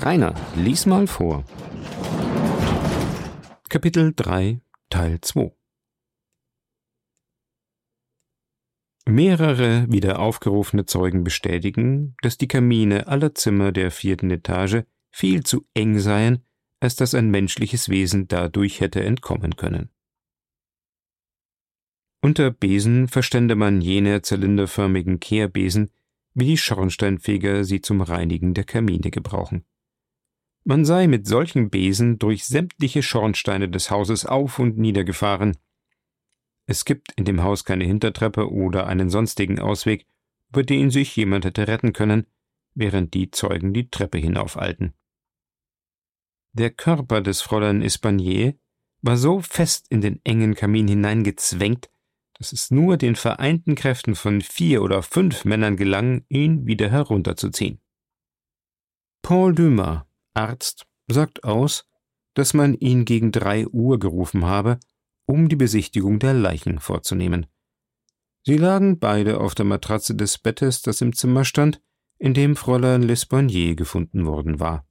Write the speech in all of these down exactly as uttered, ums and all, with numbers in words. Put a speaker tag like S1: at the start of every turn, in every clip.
S1: Rainer, lies mal vor. Kapitel drei, Teil zwei. Mehrere wieder aufgerufene Zeugen bestätigen, dass die Kamine aller Zimmer der vierten Etage viel zu eng seien, als dass ein menschliches Wesen dadurch hätte entkommen können. Unter Besen verstände man jene zylinderförmigen Kehrbesen, wie die Schornsteinfeger sie zum Reinigen der Kamine gebrauchen. Man sei mit solchen Besen durch sämtliche Schornsteine des Hauses auf und nieder gefahren. Es gibt in dem Haus keine Hintertreppe oder einen sonstigen Ausweg, über den sich jemand hätte retten können, während die Zeugen die Treppe hinaufeilten. Der Körper des Fräulein Espanier war so fest in den engen Kamin hineingezwängt, dass es nur den vereinten Kräften von vier oder fünf Männern gelang, ihn wieder herunterzuziehen. Paul Dumas, Arzt, sagt aus, dass man ihn gegen drei Uhr gerufen habe, um die Besichtigung der Leichen vorzunehmen. Sie lagen beide auf der Matratze des Bettes, das im Zimmer stand, in dem Fräulein L'Espanaye gefunden worden war.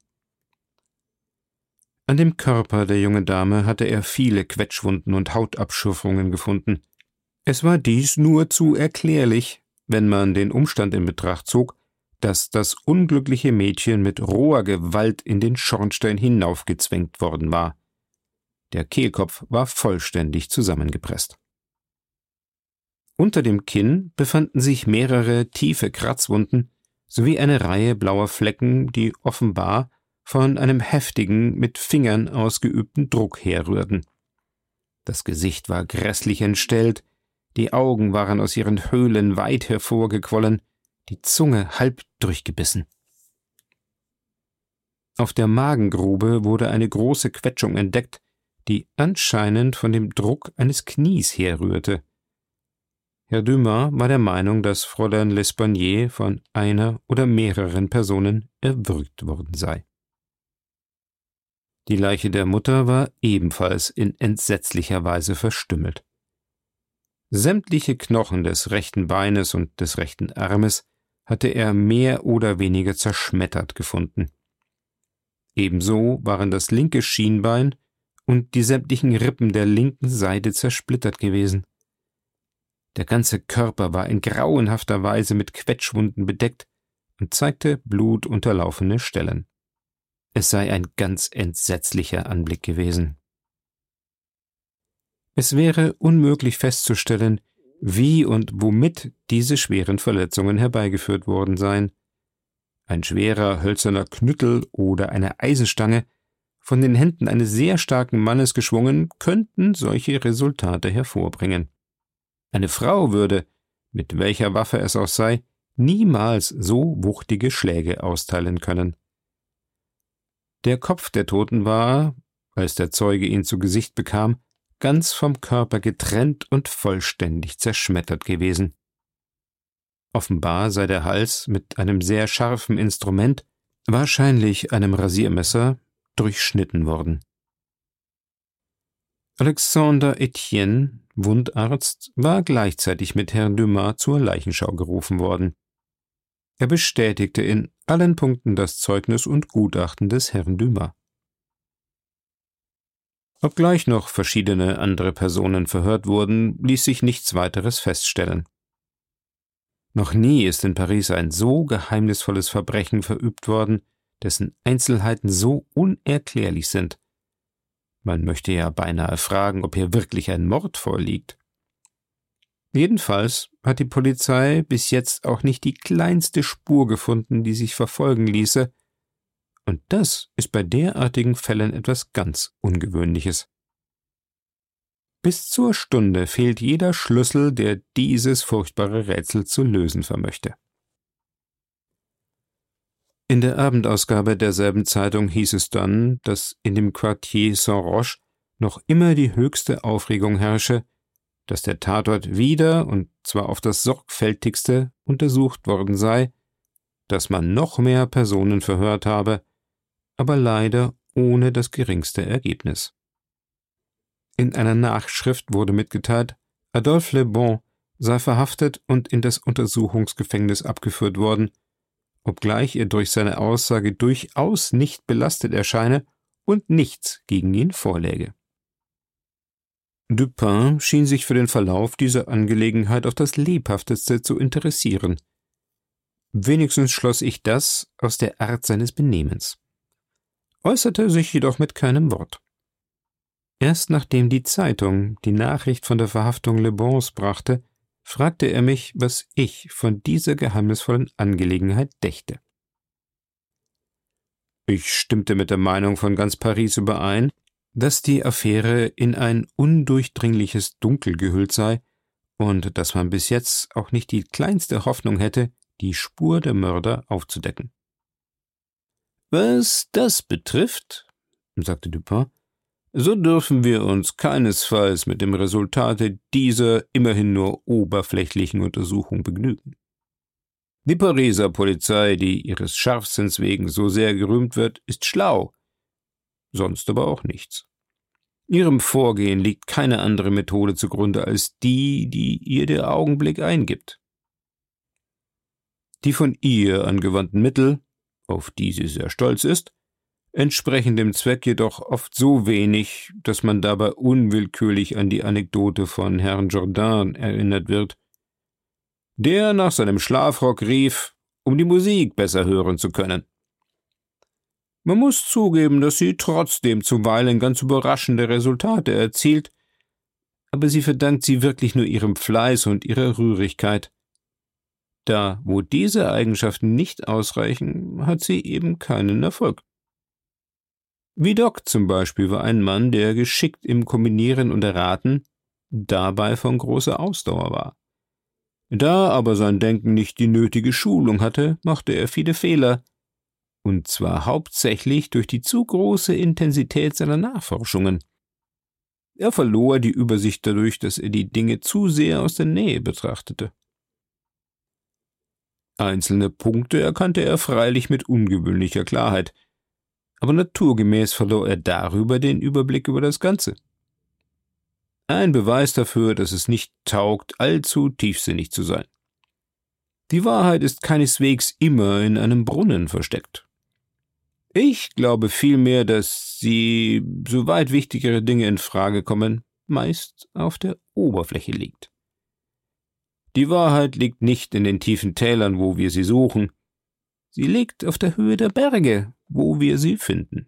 S1: An dem Körper der jungen Dame hatte er viele Quetschwunden und Hautabschürfungen gefunden. Es war dies nur zu erklärlich, wenn man den Umstand in Betracht zog, dass das unglückliche Mädchen mit roher Gewalt in den Schornstein hinaufgezwängt worden war. Der Kehlkopf war vollständig zusammengepresst. Unter dem Kinn befanden sich mehrere tiefe Kratzwunden sowie eine Reihe blauer Flecken, die offenbar von einem heftigen, mit Fingern ausgeübten Druck herrührten. Das Gesicht war grässlich entstellt, die Augen waren aus ihren Höhlen weit hervorgequollen, die Zunge halb durchgebissen. Auf der Magengrube wurde eine große Quetschung entdeckt, die anscheinend von dem Druck eines Knies herrührte. Herr Dumas war der Meinung, dass Fräulein L'Espanaye von einer oder mehreren Personen erwürgt worden sei. Die Leiche der Mutter war ebenfalls in entsetzlicher Weise verstümmelt. Sämtliche Knochen des rechten Beines und des rechten Armes hatte er mehr oder weniger zerschmettert gefunden. Ebenso waren das linke Schienbein und die sämtlichen Rippen der linken Seite zersplittert gewesen. Der ganze Körper war in grauenhafter Weise mit Quetschwunden bedeckt und zeigte blutunterlaufene Stellen. Es sei ein ganz entsetzlicher Anblick gewesen. Es wäre unmöglich festzustellen, wie und womit diese schweren Verletzungen herbeigeführt worden seien. Ein schwerer hölzerner Knüttel oder eine Eisenstange, von den Händen eines sehr starken Mannes geschwungen, könnten solche Resultate hervorbringen. Eine Frau würde, mit welcher Waffe es auch sei, niemals so wuchtige Schläge austeilen können. Der Kopf der Toten war, als der Zeuge ihn zu Gesicht bekam, ganz vom Körper getrennt und vollständig zerschmettert gewesen. Offenbar sei der Hals mit einem sehr scharfen Instrument, wahrscheinlich einem Rasiermesser, durchschnitten worden. Alexandre Etienne, Wundarzt, war gleichzeitig mit Herrn Dumas zur Leichenschau gerufen worden. Er bestätigte in allen Punkten das Zeugnis und Gutachten des Herrn Dumas. Obgleich noch verschiedene andere Personen verhört wurden, ließ sich nichts weiteres feststellen. Noch nie ist in Paris ein so geheimnisvolles Verbrechen verübt worden, dessen Einzelheiten so unerklärlich sind. Man möchte ja beinahe fragen, ob hier wirklich ein Mord vorliegt. Jedenfalls hat die Polizei bis jetzt auch nicht die kleinste Spur gefunden, die sich verfolgen ließe, und das ist bei derartigen Fällen etwas ganz Ungewöhnliches. Bis zur Stunde fehlt jeder Schlüssel, der dieses furchtbare Rätsel zu lösen vermöchte. In der Abendausgabe derselben Zeitung hieß es dann, dass in dem Quartier Saint-Roch noch immer die höchste Aufregung herrsche, dass der Tatort wieder, und zwar auf das sorgfältigste, untersucht worden sei, dass man noch mehr Personen verhört habe, aber leider ohne das geringste Ergebnis. In einer Nachschrift wurde mitgeteilt, Adolphe Le Bon sei verhaftet und in das Untersuchungsgefängnis abgeführt worden, obgleich er durch seine Aussage durchaus nicht belastet erscheine und nichts gegen ihn vorläge. Dupin schien sich für den Verlauf dieser Angelegenheit auf das lebhafteste zu interessieren. Wenigstens schloss ich das aus der Art seines Benehmens, äußerte sich jedoch mit keinem Wort. Erst nachdem die Zeitung die Nachricht von der Verhaftung Le Bons brachte, fragte er mich, was ich von dieser geheimnisvollen Angelegenheit dächte. Ich stimmte mit der Meinung von ganz Paris überein, dass die Affäre in ein undurchdringliches Dunkel gehüllt sei und dass man bis jetzt auch nicht die kleinste Hoffnung hätte, die Spur der Mörder aufzudecken. »Was das betrifft«, sagte Dupin, »so dürfen wir uns keinesfalls mit dem Resultate dieser immerhin nur oberflächlichen Untersuchung begnügen. Die Pariser Polizei, die ihres Scharfsinns wegen so sehr gerühmt wird, ist schlau, sonst aber auch nichts. Ihrem Vorgehen liegt keine andere Methode zugrunde als die, die ihr der Augenblick eingibt. Die von ihr angewandten Mittel, auf die sie sehr stolz ist, entsprechen dem Zweck jedoch oft so wenig, dass man dabei unwillkürlich an die Anekdote von Herrn Jourdain erinnert wird, der nach seinem Schlafrock rief, um die Musik besser hören zu können. Man muss zugeben, dass sie trotzdem zuweilen ganz überraschende Resultate erzielt, aber sie verdankt sie wirklich nur ihrem Fleiß und ihrer Rührigkeit. Da, wo diese Eigenschaften nicht ausreichen, hat sie eben keinen Erfolg. Vidocq zum Beispiel war ein Mann, der geschickt im Kombinieren und Erraten, dabei von großer Ausdauer war. Da aber sein Denken nicht die nötige Schulung hatte, machte er viele Fehler, und zwar hauptsächlich durch die zu große Intensität seiner Nachforschungen. Er verlor die Übersicht dadurch, dass er die Dinge zu sehr aus der Nähe betrachtete. Einzelne Punkte erkannte er freilich mit ungewöhnlicher Klarheit, aber naturgemäß verlor er darüber den Überblick über das Ganze. Ein Beweis dafür, dass es nicht taugt, allzu tiefsinnig zu sein. Die Wahrheit ist keineswegs immer in einem Brunnen versteckt. Ich glaube vielmehr, dass sie, soweit wichtigere Dinge in Frage kommen, meist auf der Oberfläche liegt. Die Wahrheit liegt nicht in den tiefen Tälern, wo wir sie suchen. Sie liegt auf der Höhe der Berge, wo wir sie finden.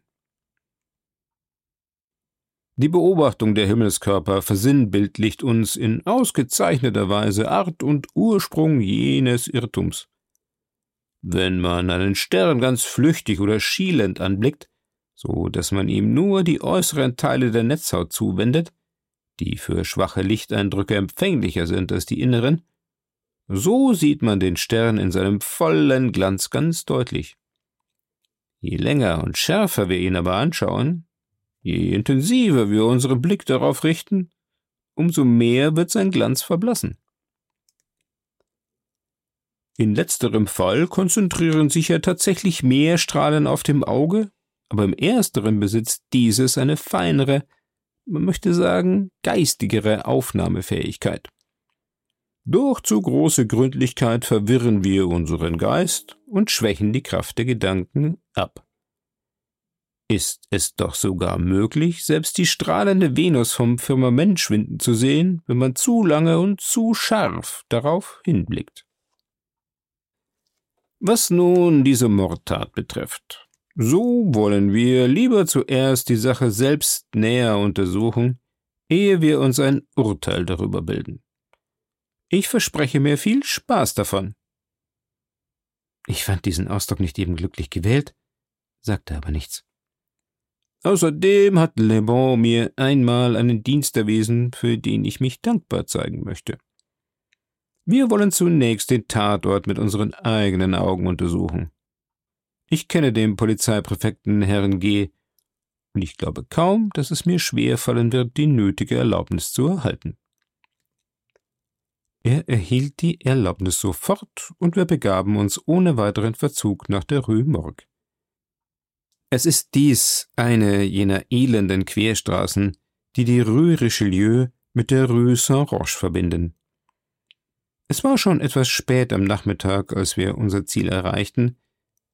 S1: Die Beobachtung der Himmelskörper versinnbildlicht uns in ausgezeichneter Weise Art und Ursprung jenes Irrtums. Wenn man einen Stern ganz flüchtig oder schielend anblickt, so dass man ihm nur die äußeren Teile der Netzhaut zuwendet, die für schwache Lihteindrücke empfänglicher sind als die inneren, so sieht man den Stern in seinem vollen Glanz ganz deutlich. Je länger und schärfer wir ihn aber anschauen, je intensiver wir unseren Blick darauf richten, umso mehr wird sein Glanz verblassen. In letzterem Fall konzentrieren sich ja tatsächlich mehr Strahlen auf dem Auge, aber im ersteren besitzt dieses eine feinere, man möchte sagen, geistigere Aufnahmefähigkeit. Durch zu große Gründlichkeit verwirren wir unseren Geist und schwächen die Kraft der Gedanken ab. Ist es doch sogar möglich, selbst die strahlende Venus vom Firmament schwinden zu sehen, wenn man zu lange und zu scharf darauf hinblickt. Was nun diese Mordtat betrifft, so wollen wir lieber zuerst die Sache selbst näher untersuchen, ehe wir uns ein Urteil darüber bilden. Ich verspreche mir viel Spaß davon. Ich fand diesen Ausdruck nicht eben glücklich gewählt, sagte aber nichts. Außerdem hat Le Bon mir einmal einen Dienst erwiesen, für den ich mich dankbar zeigen möchte. Wir wollen zunächst den Tatort mit unseren eigenen Augen untersuchen. Ich kenne den Polizeipräfekten Herrn G., und ich glaube kaum, dass es mir schwer fallen wird, die nötige Erlaubnis zu erhalten. Er erhielt die Erlaubnis sofort, und wir begaben uns ohne weiteren Verzug nach der Rue Morgue. Es ist dies eine jener elenden Querstraßen, die die Rue Richelieu mit der Rue Saint-Roch verbinden. Es war schon etwas spät am Nachmittag, als wir unser Ziel erreichten,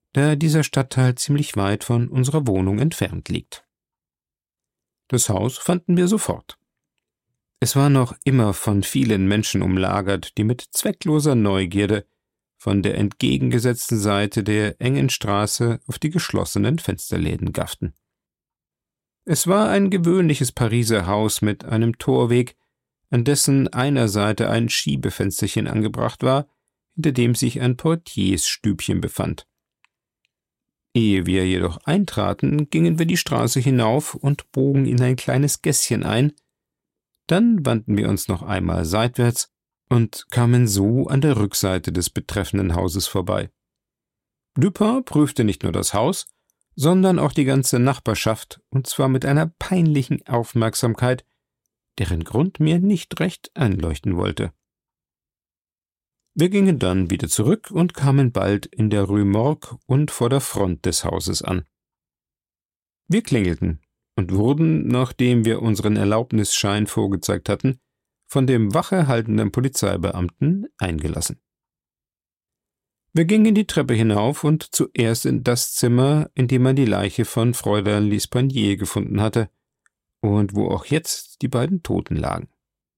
S1: da dieser Stadtteil ziemlich weit von unserer Wohnung entfernt liegt. Das Haus fanden wir sofort. Es war noch immer von vielen Menschen umlagert, die mit zweckloser Neugierde von der entgegengesetzten Seite der engen Straße auf die geschlossenen Fensterläden gafften. Es war ein gewöhnliches Pariser Haus mit einem Torweg, an dessen einer Seite ein Schiebefensterchen angebracht war, hinter dem sich ein Portiersstübchen befand. Ehe wir jedoch eintraten, gingen wir die Straße hinauf und bogen in ein kleines Gässchen ein, dann wandten wir uns noch einmal seitwärts und kamen so an der Rückseite des betreffenden Hauses vorbei. Dupin prüfte nicht nur das Haus, sondern auch die ganze Nachbarschaft, und zwar mit einer peinlichen Aufmerksamkeit, deren Grund mir nicht recht einleuchten wollte. Wir gingen dann wieder zurück und kamen bald in der Rue Morgue und vor der Front des Hauses an. Wir klingelten und wurden, nachdem wir unseren Erlaubnisschein vorgezeigt hatten, von dem Wache haltenden Polizeibeamten eingelassen. Wir gingen die Treppe hinauf und zuerst in das Zimmer, in dem man die Leiche von Fräulein L'Espanaye gefunden hatte und wo auch jetzt die beiden Toten lagen.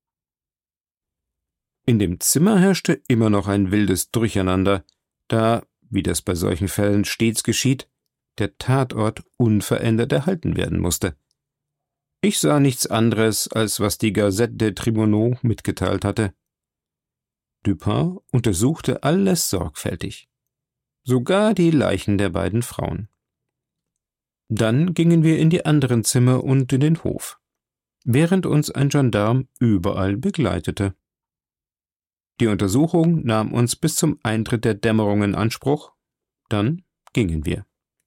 S1: In dem Zimmer herrschte immer noch ein wildes Durcheinander, da, wie das bei solchen Fällen stets geschieht, der Tatort unverändert erhalten werden musste. Ich sah nichts anderes, als was die Gazette des Tribunaux mitgeteilt hatte. Dupin untersuchte alles sorgfältig, sogar die Leichen der beiden Frauen. Dann gingen wir in die anderen Zimmer und in den Hof, während uns ein Gendarm überall begleitete. Die Untersuchung nahm uns bis zum Eintritt der Dämmerung in Anspruch, dann gingen wir.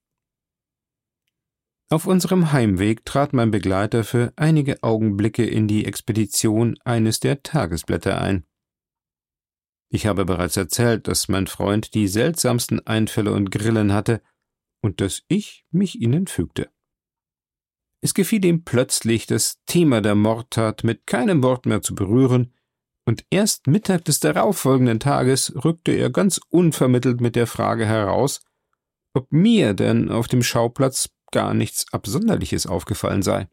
S1: Auf unserem Heimweg trat mein Begleiter für einige Augenblicke in die Expedition eines der Tagesblätter ein. Ich habe bereits erzählt, dass mein Freund die seltsamsten Einfälle und Grillen hatte und dass ich mich ihnen fügte. Es gefiel ihm plötzlich, das Thema der Mordtat mit keinem Wort mehr zu berühren, und erst Mittag des darauffolgenden Tages rückte er ganz unvermittelt mit der Frage heraus, ob mir denn auf dem Schauplatz gar nichts Absonderliches aufgefallen sei.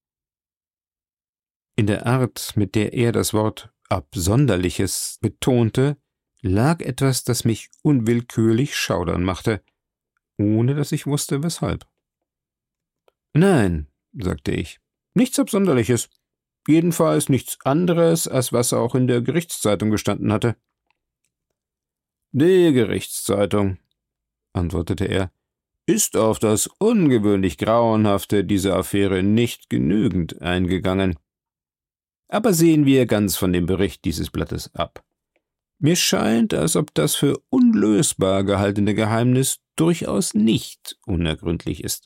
S1: In der Art, mit der er das Wort Absonderliches betonte, lag etwas, das mich unwillkürlich schaudern machte, ohne dass ich wusste, weshalb. »Nein«, sagte ich, »nichts Absonderliches. Jedenfalls nichts anderes, als was auch in der Gerichtszeitung gestanden hatte.« »Die Gerichtszeitung«, antwortete er, »ist auf das ungewöhnlich Grauenhafte dieser Affäre nicht genügend eingegangen. Aber sehen wir ganz von dem Bericht dieses Blattes ab. Mir scheint, als ob das für unlösbar gehaltene Geheimnis durchaus nicht unergründlich ist.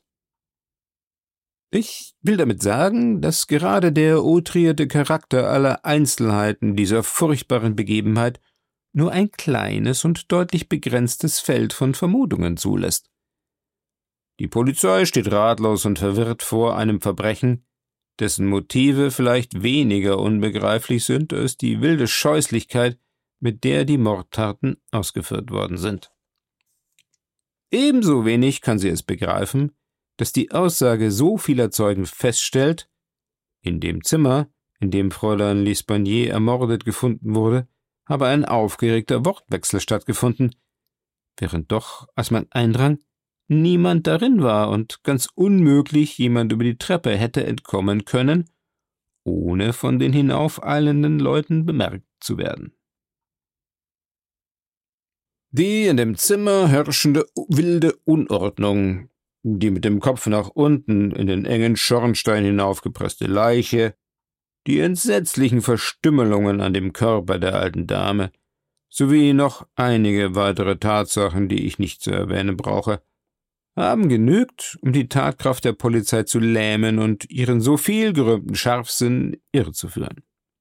S1: Ich will damit sagen, dass gerade der outrierte Charakter aller Einzelheiten dieser furchtbaren Begebenheit nur ein kleines und deutlich begrenztes Feld von Vermutungen zulässt. Die Polizei steht ratlos und verwirrt vor einem Verbrechen, dessen Motive vielleicht weniger unbegreiflich sind als die wilde Scheußlichkeit, mit der die Mordtaten ausgeführt worden sind. Ebenso wenig kann sie es begreifen, dass die Aussage so vieler Zeugen feststellt, in dem Zimmer, in dem Fräulein L'Espanaye ermordet gefunden wurde, habe ein aufgeregter Wortwechsel stattgefunden, während doch, als man eindrang, niemand darin war und ganz unmöglich jemand über die Treppe hätte entkommen können, ohne von den hinaufeilenden Leuten bemerkt zu werden. Die in dem Zimmer herrschende wilde Unordnung, die mit dem Kopf nach unten in den engen Schornstein hinaufgepresste Leiche, die entsetzlichen Verstümmelungen an dem Körper der alten Dame, sowie noch einige weitere Tatsachen, die ich nicht zu erwähnen brauche, haben genügt, um die Tatkraft der Polizei zu lähmen und ihren so viel gerühmten Scharfsinn irrezuführen.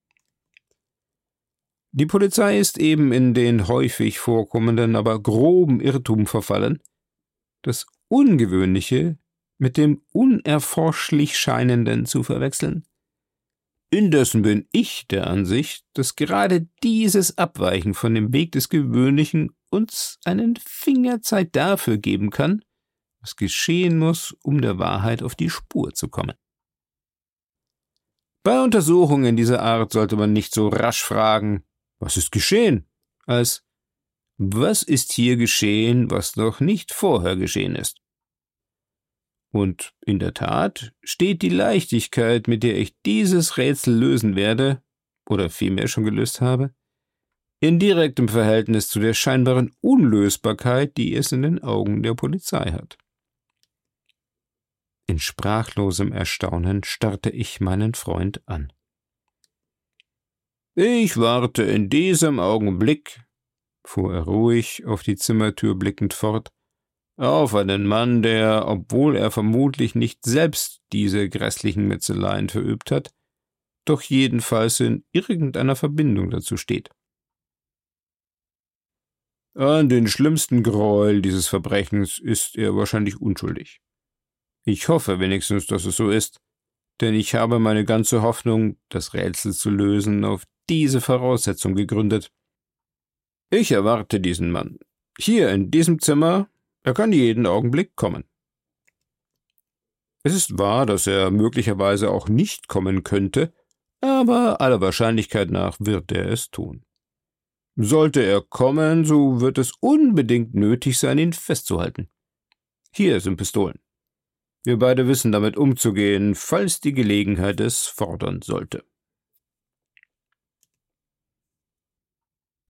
S1: Die Polizei ist eben in den häufig vorkommenden, aber groben Irrtum verfallen, das Ungewöhnliche mit dem unerforschlich Scheinenden zu verwechseln. Indessen bin ich der Ansicht, dass gerade dieses Abweichen von dem Weg des Gewöhnlichen uns einen Fingerzeig dafür geben kann, was geschehen muss, um der Wahrheit auf die Spur zu kommen. Bei Untersuchungen dieser Art sollte man nicht so rasch fragen, was ist geschehen, als was ist hier geschehen, was noch nicht vorher geschehen ist. Und in der Tat steht die Leichtigkeit, mit der ich dieses Rätsel lösen werde, oder vielmehr schon gelöst habe, in direktem Verhältnis zu der scheinbaren Unlösbarkeit, die es in den Augen der Polizei hat. In sprachlosem Erstaunen starrte ich meinen Freund an. »Ich warte in diesem Augenblick«, fuhr er ruhig auf die Zimmertür blickend fort, »auf einen Mann, der, obwohl er vermutlich nicht selbst diese grässlichen Metzeleien verübt hat, doch jedenfalls in irgendeiner Verbindung dazu steht. An den schlimmsten Gräuel dieses Verbrechens ist er wahrscheinlich unschuldig. Ich hoffe wenigstens, dass es so ist, denn ich habe meine ganze Hoffnung, das Rätsel zu lösen, auf diese Voraussetzung gegründet. Ich erwarte diesen Mann. Hier in diesem Zimmer, er kann jeden Augenblick kommen. Es ist wahr, dass er möglicherweise auch nicht kommen könnte, aber aller Wahrscheinlichkeit nach wird er es tun. Sollte er kommen, so wird es unbedingt nötig sein, ihn festzuhalten. Hier sind Pistolen. Wir beide wissen damit umzugehen, falls die Gelegenheit es fordern sollte.